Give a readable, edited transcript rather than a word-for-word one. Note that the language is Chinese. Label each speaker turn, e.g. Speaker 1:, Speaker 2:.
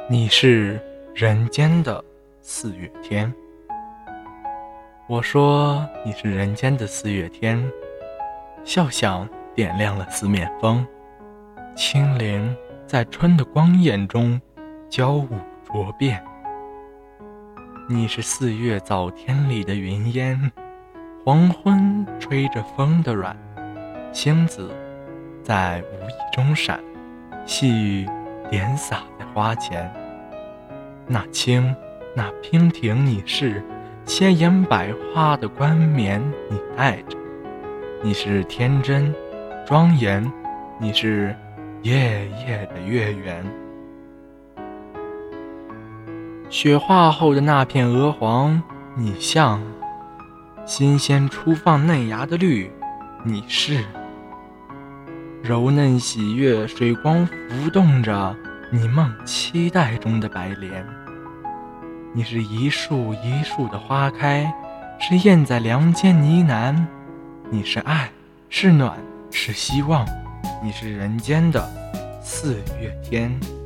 Speaker 1: 你是人间的四月天。我说你是人间的四月天，笑响点亮了四面风，清灵在春的光艳中交舞着变。你是四月早天里的云烟，黄昏吹着风的软，星子在无意中闪，细雨点洒在花前。那青那娉婷你是，千言百花的冠冕你戴着。你是天真庄严，你是夜夜的月圆。雪化后的那片鹅黄，你像；新鲜初放嫩芽的绿，你是；柔嫩喜悦水光浮动着你梦期待中的白莲。你是一树一树的花开，是燕在梁间呢喃。你是爱，是暖，是希望，你是人间的四月天。